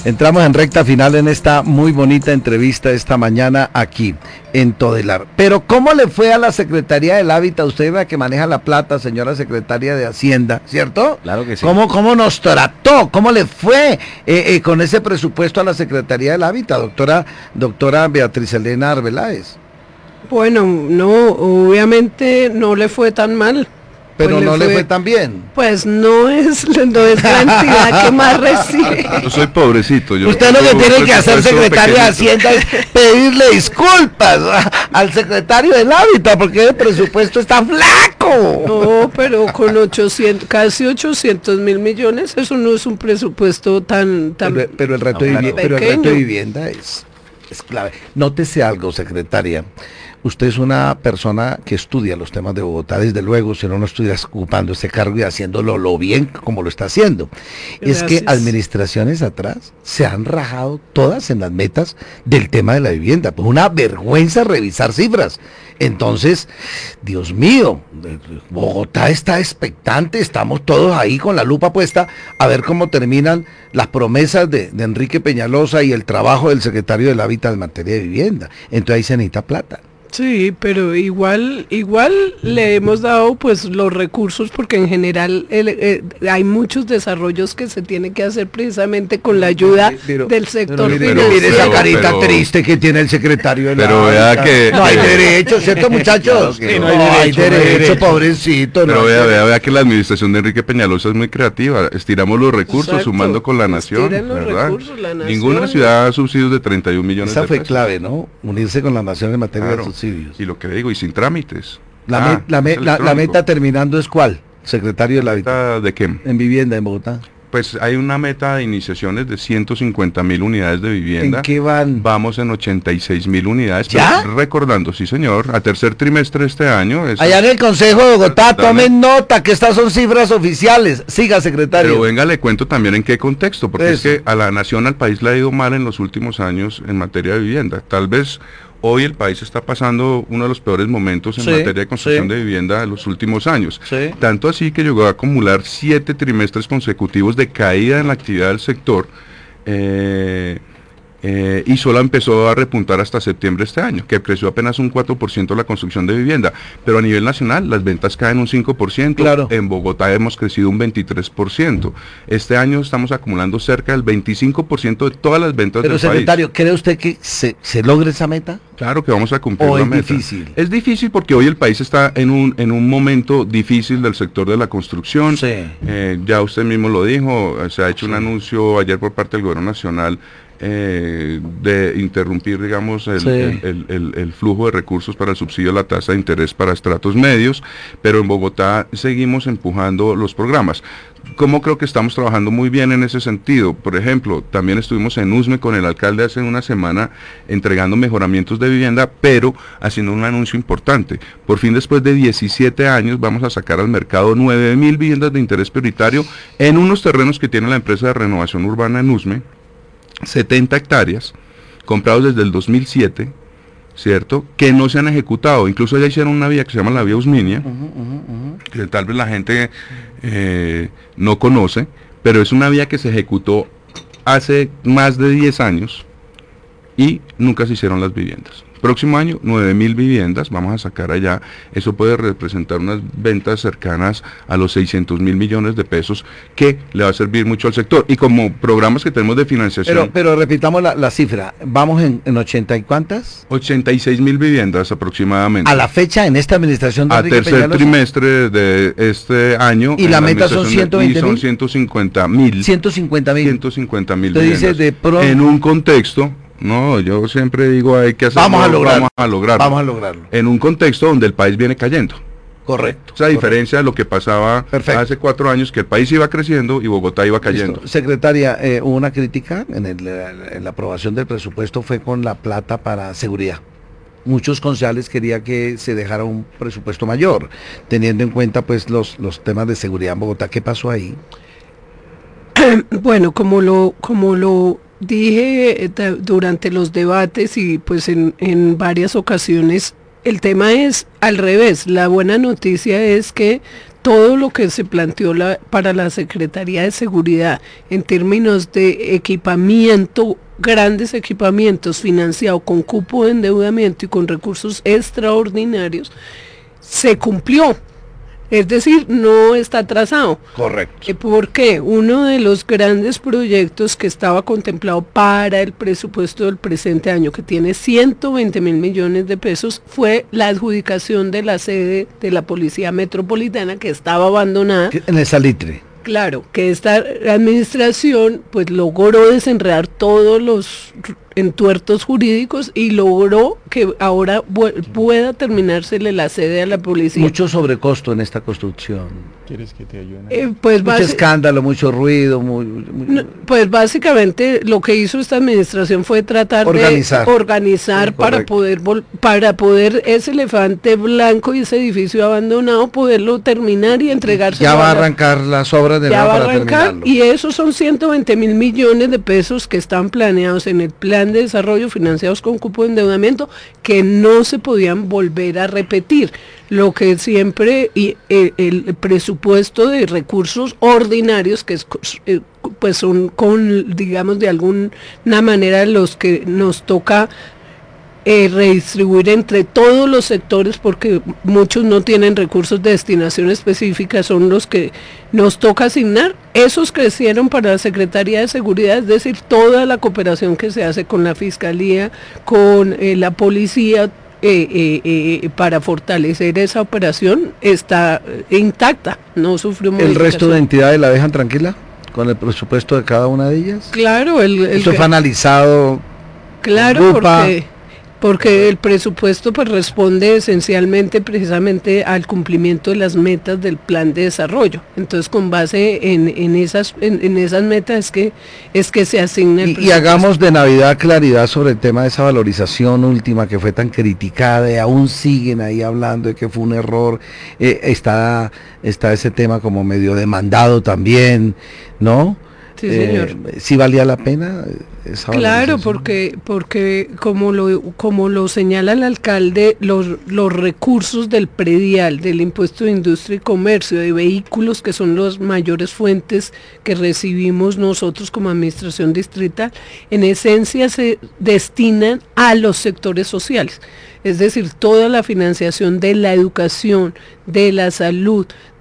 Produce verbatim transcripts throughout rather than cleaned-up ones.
Entramos en recta final en esta muy bonita entrevista esta mañana aquí en Todelar. Pero ¿cómo le fue a la Secretaría del Hábitat? Usted es la que maneja la plata, señora Secretaria de Hacienda, ¿cierto? Claro que sí. ¿Cómo, cómo nos trató? ¿Cómo le fue eh, eh, con ese presupuesto a la Secretaría del Hábitat, doctora, doctora Beatriz Elena Arbeláez? Bueno, no, obviamente no le fue tan mal. Pero pues no le le fue, fue tan bien. Pues no es, no es la entidad que más recibe. Yo soy pobrecito. Yo Usted lo que tiene que hacer, secretario de Hacienda, es pedirle disculpas a, al secretario del Hábitat, porque el presupuesto está flaco. No, pero con ochocientos, casi ochocientos mil millones, eso no es un presupuesto tan, tan pero, pero, el reto no, de pero el reto de vivienda es, es clave. Nótese algo, secretaria. Usted es una persona que estudia los temas de Bogotá, desde luego, si no, no estuviera ocupando este cargo y haciéndolo lo bien como lo está haciendo. Gracias. Es que administraciones atrás se han rajado todas en las metas del tema de la vivienda. Pues una vergüenza revisar cifras. Entonces, Dios mío, Bogotá está expectante, estamos todos ahí con la lupa puesta a ver cómo terminan las promesas de, de Enrique Peñalosa y el trabajo del secretario del Hábitat en materia de vivienda. Entonces ahí se necesita plata. Sí, pero igual, igual le hemos dado pues los recursos porque en general el, eh, hay muchos desarrollos que se tienen que hacer precisamente con la ayuda pero, del sector mire, financiero. Mire esa carita pero, triste que tiene el secretario de la Pero vea que no hay que, derecho, ¿cierto, muchachos? Claro no, no hay derecho, no hay derecho, pobrecito. Pero no vea, vea, vea que la administración de Enrique Peñalosa es muy creativa. Estiramos los recursos, exacto, sumando con la nación, ¿verdad? Recursos, la nación. Ninguna ciudad da subsidios de treinta y un millones esa de fue pesos. clave, ¿no? Unirse con la nación en materia claro, de subsidios. Y lo que digo, y sin trámites. La, ah, me, la, me, la, la meta terminando es ¿cuál, secretario del Hábitat? ¿De qué? En vivienda en Bogotá. Pues hay una meta de iniciaciones de ciento cincuenta mil unidades de vivienda. ¿En qué van? Vamos en ochenta y seis mil unidades. ¿Ya? Recordando, sí señor, a tercer trimestre de este año. Eso, allá en el Consejo de Bogotá, tomen nota que estas son cifras oficiales. Siga, secretario. Pero venga, le cuento también en qué contexto, porque eso. Es que a la nación, al país le ha ido mal en los últimos años en materia de vivienda. Tal vez hoy el país está pasando uno de los peores momentos en sí, materia de construcción sí. de vivienda de los últimos años. Sí. Tanto así que llegó a acumular siete trimestres consecutivos de caída en la actividad del sector eh, eh, y solo empezó a repuntar hasta septiembre de este año, que creció apenas un cuatro por ciento la construcción de vivienda. Pero a nivel nacional las ventas caen un cinco por ciento, claro. En Bogotá hemos crecido un veintitrés por ciento. Este año estamos acumulando cerca del veinticinco por ciento de todas las ventas Pero, del secretario, país. ¿cree usted que se, se logre esa meta? Claro que vamos a cumplir ¿O la es meta. difícil? Es difícil porque hoy el país está en un en un momento difícil del sector de la construcción. Sí. Eh, ya usted mismo lo dijo, se ha hecho sí. un anuncio ayer por parte del gobierno nacional eh, de interrumpir, digamos, el, sí. el, el, el, el flujo de recursos para el subsidio a la tasa de interés para estratos medios, pero en Bogotá seguimos empujando los programas. ¿Cómo creo que estamos trabajando muy bien en ese sentido? Por ejemplo, también estuvimos en Usme con el alcalde hace una semana entregando mejoramientos de vivienda, pero haciendo un anuncio importante. Por fin, después de diecisiete años, vamos a sacar al mercado nueve mil viviendas de interés prioritario en unos terrenos que tiene la empresa de renovación urbana en Usme, setenta hectáreas, comprados desde el dos mil siete, ¿cierto? Que no se han ejecutado. Incluso ya hicieron una vía que se llama la vía Usminia, uh-huh, uh-huh, uh-huh. que tal vez la gente eh, no conoce, pero es una vía que se ejecutó hace más de diez años y nunca se hicieron las viviendas. Próximo año, nueve mil viviendas vamos a sacar allá. Eso puede representar unas ventas cercanas a los seiscientos mil millones de pesos que le va a servir mucho al sector. Y como programas que tenemos de financiación... Pero, pero repitamos la, la cifra, ¿vamos en, en ochenta y cuántas? ochenta y seis mil viviendas aproximadamente. A la fecha, en esta administración de A tercer Peñalosa, trimestre de este año... Y la meta son ciento veinte mil. Son ciento cincuenta mil. ciento cincuenta mil. ciento cincuenta mil viviendas. Dice de pro... En un contexto... No, yo siempre digo hay que hacerlo, vamos a lograrlo, vamos a lograrlo. Vamos a lograrlo. En un contexto donde el país viene cayendo. Correcto. O sea, a diferencia correcto. de lo que pasaba Perfecto. hace cuatro años, que el país iba creciendo y Bogotá iba cayendo. Listo. Secretaria, eh, hubo una crítica en, el, en la aprobación del presupuesto, fue con la plata para seguridad. Muchos concejales querían que se dejara un presupuesto mayor, teniendo en cuenta pues los, los temas de seguridad en Bogotá. ¿Qué pasó ahí? Bueno, como lo, como lo dije durante los debates y pues en, en varias ocasiones, el tema es al revés. La buena noticia es que todo lo que se planteó la, para la Secretaría de Seguridad en términos de equipamiento, grandes equipamientos financiados con cupo de endeudamiento y con recursos extraordinarios, se cumplió. Es decir, no está atrasado. Correcto. Porque uno de los grandes proyectos que estaba contemplado para el presupuesto del presente año, que tiene ciento veinte mil millones de pesos, fue la adjudicación de la sede de la Policía Metropolitana, que estaba abandonada. En el Salitre. Claro, que esta administración pues logró desenredar todos los entuertos jurídicos y logró que ahora pueda terminársele la sede a la policía. Mucho sobrecosto en esta construcción. ¿Quieres que te ayuden? Eh, pues mucho escándalo, mucho ruido. Muy, muy... No, pues básicamente lo que hizo esta administración fue tratar organizar. de organizar sí, para poder para poder ese elefante blanco y ese edificio abandonado poderlo terminar y entregarse. Ya va a arrancar las obras de nuevo para arrancar, terminarlo. Y esos son ciento veinte mil millones de pesos que están planeados en el plan de desarrollo financiados con cupo de endeudamiento que no se podían volver a repetir. Lo que siempre y el, el presupuesto de recursos ordinarios que es, pues son con digamos de alguna manera los que nos toca eh, redistribuir entre todos los sectores porque muchos no tienen recursos de destinación específica, son los que nos toca asignar. Esos crecieron para la Secretaría de Seguridad, es decir, toda la cooperación que se hace con la Fiscalía, con eh, la Policía, Eh, eh, eh, para fortalecer esa operación está eh, intacta, no sufrió modificación. ¿El resto de entidades la dejan tranquila con el presupuesto de cada una de ellas? Claro, el, el esto fue analizado. Claro, porque porque el presupuesto pues responde esencialmente precisamente al cumplimiento de las metas del plan de desarrollo. Entonces con base en, en esas en, en esas metas es que es que se asigna el y, y hagamos de Navidad claridad sobre el tema de esa valorización última que fue tan criticada y aún siguen ahí hablando de que fue un error. Eh, está está ese tema como medio demandado también, ¿no? Sí, señor. Eh, ¿sí valía la pena esa Claro, porque porque como lo como lo señala el alcalde, los los recursos del predial, del impuesto de industria y comercio, de vehículos, que son las mayores fuentes que recibimos nosotros como administración distrital, en esencia se destinan a los sectores sociales. Es decir, toda la financiación de la educación, de la salud,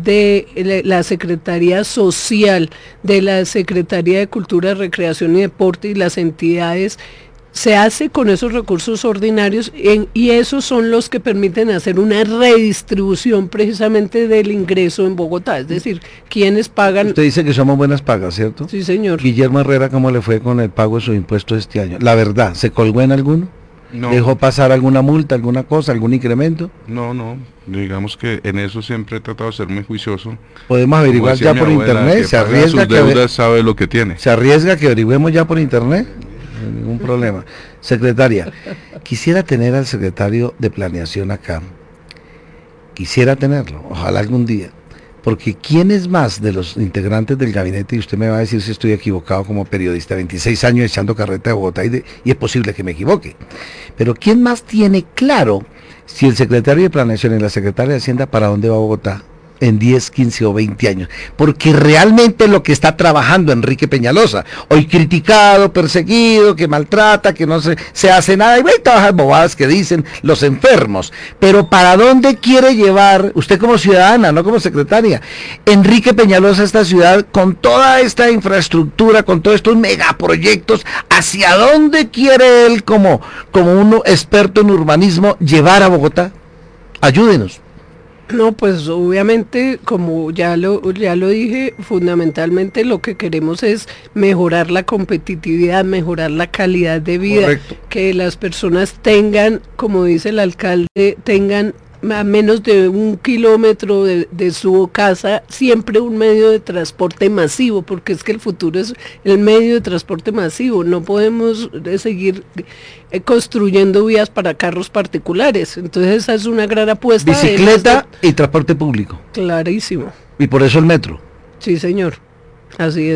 de la Secretaría Social, de la Secretaría de Cultura, Recreación y Deporte y las entidades, se hace con esos recursos ordinarios en, y esos son los que permiten hacer una redistribución precisamente del ingreso en Bogotá. Es decir, quienes pagan... Usted dice que somos buenas pagas, ¿cierto? Sí, señor. Guillermo Herrera, ¿cómo le fue con el pago de sus impuestos este año? La verdad, ¿se colgó en alguno? No. ¿Dejó pasar alguna multa, alguna cosa, algún incremento? No, no, digamos que en eso siempre he tratado de ser muy juicioso. Podemos averiguar ya por abuela, internet, se arriesga sus deudas, que sabe lo que tiene. Se arriesga que averiguemos ya por internet, no hay ningún problema. Secretaria, quisiera tener al secretario de Planeación acá, quisiera tenerlo, ojalá algún día. Porque ¿quién es más de los integrantes del gabinete? Y usted me va a decir si estoy equivocado como periodista, veintiséis años echando carreta de Bogotá y, de, y es posible que me equivoque. Pero ¿quién más tiene claro si el secretario de Planeación y la secretaria de Hacienda para dónde va Bogotá en diez, quince o veinte años? Porque realmente lo que está trabajando Enrique Peñalosa, hoy criticado, perseguido, que maltrata, que no se, se hace nada, y ve todas las bobadas que dicen los enfermos, pero ¿para dónde quiere llevar, usted como ciudadana, no como secretaria, Enrique Peñalosa esta ciudad con toda esta infraestructura, con todos estos megaproyectos? ¿Hacia dónde quiere él como, como un experto en urbanismo llevar a Bogotá? Ayúdenos. No, pues obviamente, como ya lo ya lo dije, fundamentalmente lo que queremos es mejorar la competitividad, mejorar la calidad de vida. Correcto. Que las personas tengan, como dice el alcalde, tengan a menos de un kilómetro de, de su casa siempre un medio de transporte masivo, porque es que el futuro es el medio de transporte masivo. No podemos seguir eh, construyendo vías para carros particulares. Entonces esa es una gran apuesta. Bicicleta de... y transporte público. Clarísimo. Y por eso el metro. Sí, señor. Así es.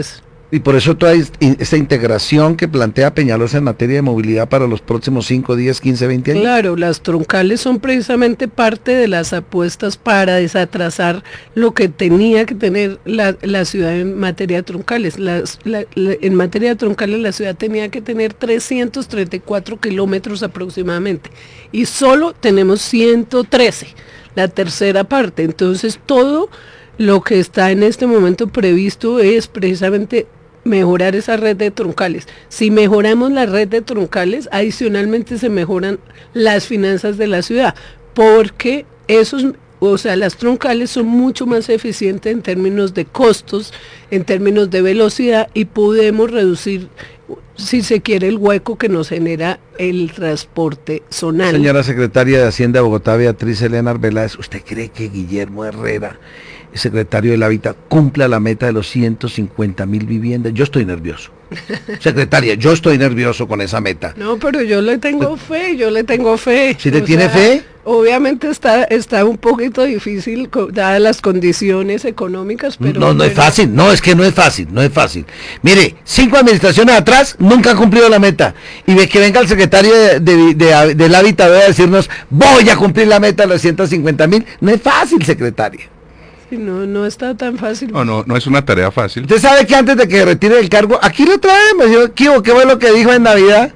Y por eso toda esta integración que plantea Peñalosa en materia de movilidad para los próximos cinco, diez, quince, veinte años. Claro, las troncales son precisamente parte de las apuestas para desatrasar lo que tenía que tener la, la ciudad en materia de troncales. Las, la, la, en materia de troncales la ciudad tenía que tener trescientos treinta y cuatro kilómetros aproximadamente y solo tenemos ciento trece, la tercera parte. Entonces todo lo que está en este momento previsto es precisamente mejorar esa red de troncales. Si mejoramos la red de troncales, adicionalmente se mejoran las finanzas de la ciudad, porque esos, o sea, las troncales son mucho más eficientes en términos de costos, en términos de velocidad, y podemos reducir, si se quiere, el hueco que nos genera el transporte zonal. Señora secretaria de Hacienda de Bogotá, Beatriz Elena Arbeláez, ¿usted cree que Guillermo Herrera, el secretario del Hábitat, cumpla la meta de los ciento cincuenta mil viviendas? Yo estoy nervioso. Secretaria, yo estoy nervioso con esa meta. No, pero yo le tengo fe, yo le tengo fe. ¿Sí le tiene fe? Obviamente está está un poquito difícil, dadas las condiciones económicas, pero... No, no pero... es fácil, no, es que no es fácil, no es fácil. Mire, cinco administraciones atrás nunca han cumplido la meta. Y ve que venga el secretario de, de, de, del Hábitat a decirnos, voy a cumplir la meta de los ciento cincuenta mil. No es fácil, secretaria. No, no está tan fácil. No, no, no es una tarea fácil. Usted sabe que antes de que retire el cargo, aquí lo traemos. Yo, ¿qué, ¿Qué fue lo que dijo en Navidad?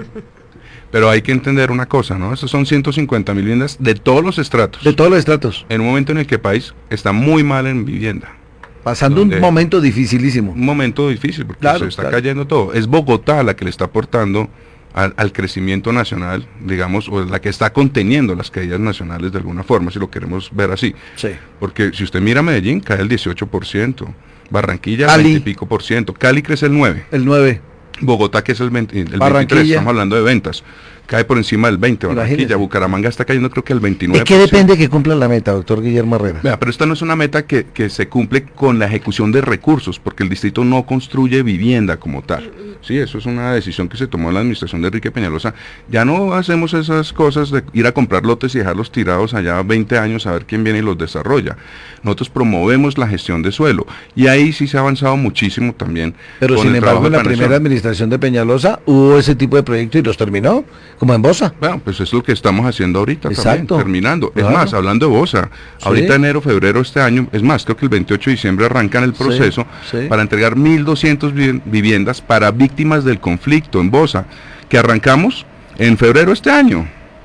Pero hay que entender una cosa, ¿no? Esos son ciento cincuenta mil viviendas de todos los estratos. De todos los estratos. En un momento en el que el país está muy mal en vivienda. Pasando un momento dificilísimo. Un momento difícil, porque claro, se está claro. cayendo todo. Es Bogotá la que le está aportando al, al crecimiento nacional, digamos, o la que está conteniendo las caídas nacionales de alguna forma, si lo queremos ver así. Sí. Porque si usted mira Medellín, cae el dieciocho por ciento, Barranquilla el Cali. veinte y pico por ciento, Cali crece el nueve. El nueve. Bogotá, que es el, veinte, el veintitrés, estamos hablando de ventas, cae por encima del veinte, Barranquilla, Imagínese. Bucaramanga está cayendo creo que el veintinueve por ciento. ¿De qué depende que cumpla la meta, doctor Guillermo Herrera? Vea, pero esta no es una meta que, que se cumple con la ejecución de recursos, porque el distrito no construye vivienda como tal. Sí, eso es una decisión que se tomó en la administración de Enrique Peñalosa. Ya no hacemos esas cosas de ir a comprar lotes y dejarlos tirados allá veinte años a ver quién viene y los desarrolla. Nosotros promovemos la gestión de suelo, y ahí sí se ha avanzado muchísimo también. Pero sin embargo, en la primera administración de Peñalosa hubo ese tipo de proyectos y los terminó, como en Bosa. Bueno, pues es lo que estamos haciendo ahorita. Exacto. También, terminando. Claro. Es más, hablando de Bosa, sí. Ahorita enero, febrero este año, es más, creo que el veintiocho de diciembre arrancan el proceso sí, sí. para entregar mil doscientas viviendas para víctimas del conflicto en Bosa, que arrancamos en febrero este año.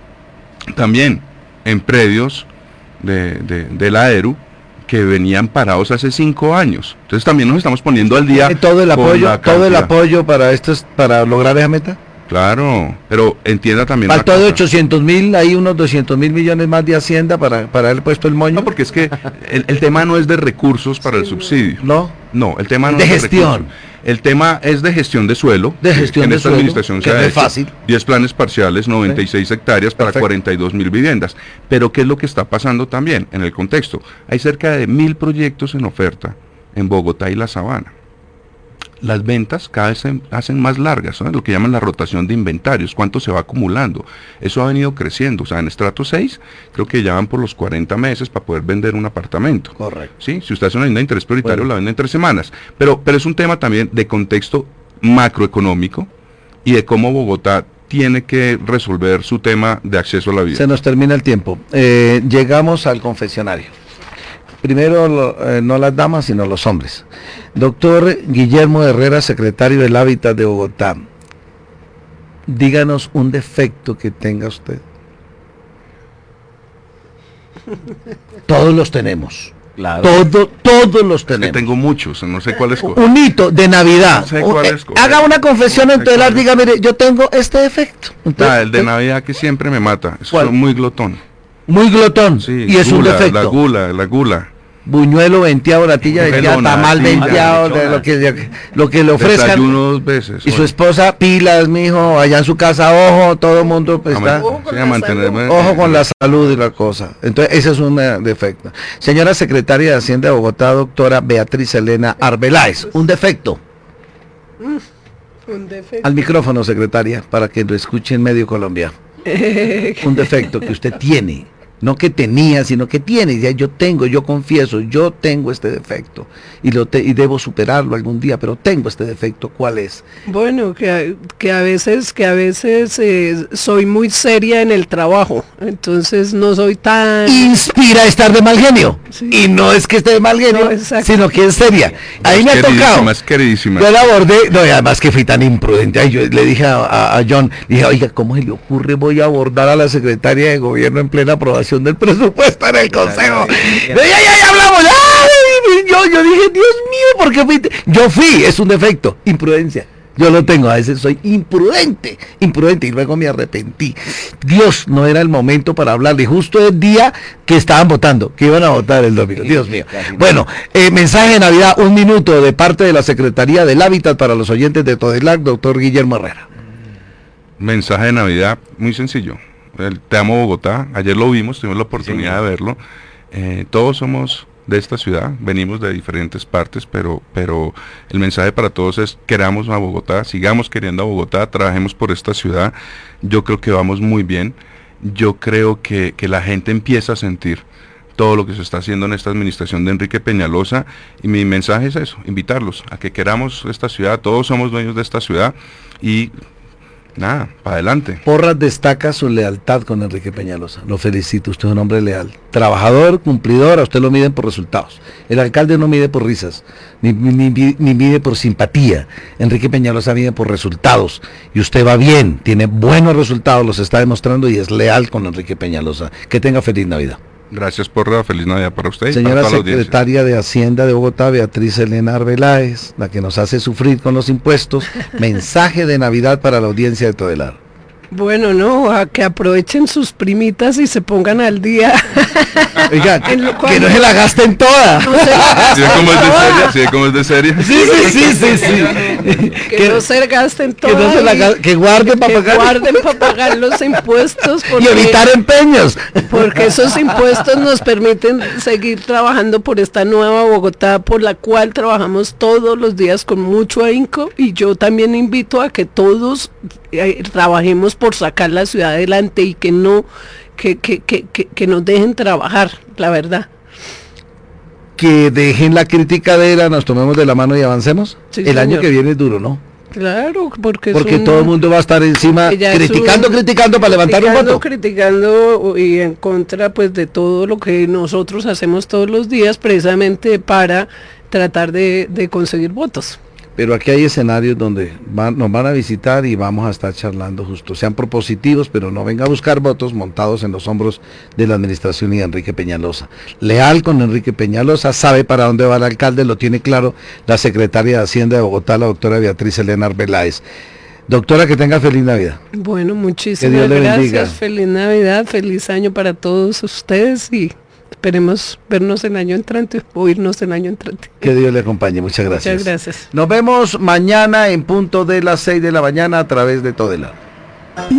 También en predios de, de, de la E R U, que venían parados hace cinco años. Entonces también nos estamos poniendo al día. Todo el apoyo, todo el apoyo para estos, para lograr esa meta. Claro, pero entienda también. Faltó de ochocientos mil, hay unos doscientos mil millones más de Hacienda para, para haber puesto el moño. No, porque es que el, el tema no es de recursos para sí, el subsidio. No. No, el tema no de es de gestión. Recursos. El tema es de gestión de suelo. De gestión en de esta suelo, administración que se ha es hecho fácil. diez planes parciales, noventa y seis sí. hectáreas para Perfecto. cuarenta y dos mil viviendas. Pero ¿qué es lo que está pasando también en el contexto? Hay cerca de mil proyectos en oferta en Bogotá y la Sabana. Las ventas cada vez se hacen más largas, ¿no? Lo que llaman la rotación de inventarios, cuánto se va acumulando. Eso ha venido creciendo, o sea, en estrato seis creo que ya van por los cuarenta meses para poder vender un apartamento. Correcto. ¿Sí? Si usted hace una vivienda de interés prioritario, bueno. la vende en tres semanas. Pero, pero es un tema también de contexto macroeconómico y de cómo Bogotá tiene que resolver su tema de acceso a la vida. Se nos termina el tiempo. Eh, llegamos al confesionario. Primero lo, eh, no las damas, sino los hombres. Doctor Guillermo Herrera, secretario del Hábitat de Bogotá, díganos un defecto que tenga usted. Todos los tenemos. Claro. Todo, todos los tenemos. Que tengo muchos, no sé cuál escoger. Un hito de Navidad. No sé cuál escoger. Haga una confesión, no entonces las diga, mire, yo tengo este defecto. Entonces, ah, el de Navidad que siempre me mata. Es muy glotón. Muy glotón. Sí, y es gula, un defecto. La gula, la gula. Buñuelo venteado, natilla venteada, tamal venteado, lo que, lo que le ofrezcan. Dos veces, y su esposa, pilas, mijo, allá en su casa, ojo, todo el mundo pues, está, ojo, con sí, la mantenerme, ojo con la salud y la cosa. Entonces, ese es un uh, defecto. Señora secretaria de Hacienda de Bogotá, doctora Beatriz Elena Arbeláez, un defecto. Mm, un defecto. Al micrófono, secretaria, para que lo escuche en medio Colombia. Un defecto que usted tiene. no que tenía, sino que tiene, ya yo tengo, yo confieso, yo tengo este defecto y lo te, y debo superarlo algún día, pero tengo este defecto, ¿cuál es? Bueno, que a, que a veces, que a veces eh, soy muy seria en el trabajo, entonces no soy tan... Inspira a estar de mal genio, sí. Y no es que esté de mal genio, no, sino que es seria. Ahí es me ha tocado. Es queridísima. Yo la abordé, no, y además que fui tan imprudente, ay, yo le dije a, a, a John, le dije, oiga, ¿cómo se le ocurre? Voy a abordar a la secretaria de gobierno en plena aprobación del presupuesto en el consejo. Ya, ya, ya hablamos. Ay, yo, yo dije, Dios mío, ¿por qué fuiste? Yo fui, es un defecto, imprudencia. Yo lo tengo, a veces soy imprudente, imprudente, y luego me arrepentí. Dios, no era el momento para hablarle, justo el día que estaban votando, que iban a votar el domingo. Dios mío. Bueno, eh, mensaje de Navidad, un minuto de parte de la Secretaría del Hábitat para los oyentes de Todelac, doctor Guillermo Herrera. Mensaje de Navidad, muy sencillo. El Te amo Bogotá, ayer lo vimos, tuvimos la oportunidad sí. de verlo. Eh, todos somos de esta ciudad, venimos de diferentes partes, pero, pero el mensaje para todos es: queramos a Bogotá, sigamos queriendo a Bogotá, trabajemos por esta ciudad. Yo creo que vamos muy bien. Yo creo que, que la gente empieza a sentir todo lo que se está haciendo en esta administración de Enrique Peñalosa, y mi mensaje es eso, invitarlos a que queramos esta ciudad. Todos somos dueños de esta ciudad y nada, para adelante. Porras destaca su lealtad con Enrique Peñalosa. Lo felicito, usted es un hombre leal. Trabajador, cumplidor, a usted lo miden por resultados. El alcalde no mide por risas, ni, ni, ni mide por simpatía. Enrique Peñalosa mide por resultados. Y usted va bien, tiene buenos resultados, los está demostrando, y es leal con Enrique Peñalosa. Que tenga feliz Navidad. Gracias, Porra, feliz Navidad para usted. Señora para secretaria de Hacienda de Bogotá, Beatriz Elena Arbeláez, la que nos hace sufrir con los impuestos, mensaje de Navidad para la audiencia de Todelar. Bueno, no, a que aprovechen sus primitas y se pongan al día. Oiga, que, que no se la gasten toda. No se ¿Sí como es de seria? ¿Sí como es de seria? Sí, sí, sí, sí, sí. Que, que no se gasten toda. Que, no se la, que guarden para pagar. guarden para pagar los impuestos. Porque, y evitar empeños. Porque esos impuestos nos permiten seguir trabajando por esta nueva Bogotá, por la cual trabajamos todos los días con mucho ahínco, y yo también invito a que todos eh, trabajemos por sacar la ciudad adelante y que no, que, que, que, que, que nos dejen trabajar, la verdad. Que dejen la criticadera, nos tomemos de la mano y avancemos. Sí, el señor. Año que viene es duro, ¿no? Claro, porque porque un, todo el mundo va a estar encima criticando, un, criticando para levantar un voto. Criticando y en contra pues de todo lo que nosotros hacemos todos los días, precisamente para tratar de, de conseguir votos. Pero aquí hay escenarios donde van, nos van a visitar y vamos a estar charlando justo. Sean propositivos, pero no venga a buscar votos montados en los hombros de la administración y de Enrique Peñalosa. Leal con Enrique Peñalosa, sabe para dónde va el alcalde, lo tiene claro la secretaria de Hacienda de Bogotá, la doctora Beatriz Elena Arbeláez. Doctora, que tenga feliz Navidad. Bueno, muchísimas gracias. Feliz Navidad, feliz año para todos ustedes y esperemos vernos el año entrante, o irnos el año entrante. Que Dios le acompañe, muchas gracias. Muchas gracias. Nos vemos mañana en punto de las seis de la mañana a través de Todelar.